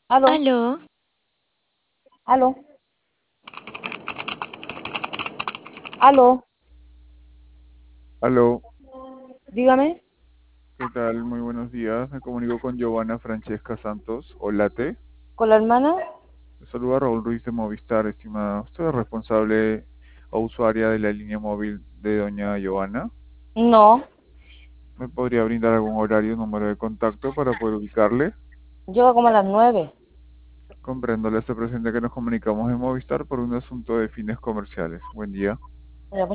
Aló, Aló, aló, aló, aló, dígame, ¿qué tal? Muy buenos días. Me comunico con Giovanna Francesca Santos. Olate. con la hermana. Le saluda Raúl Ruiz de Movistar, estimada. ¿Usted es responsable o usuaria de la línea móvil de doña Giovanna? No, ¿Me podría brindar algún horario o número de contacto para poder ubicarle? llega como a las 9. Comprendo, le hace presente que nos comunicamos en Movistar por un asunto de fines comerciales. Buen día.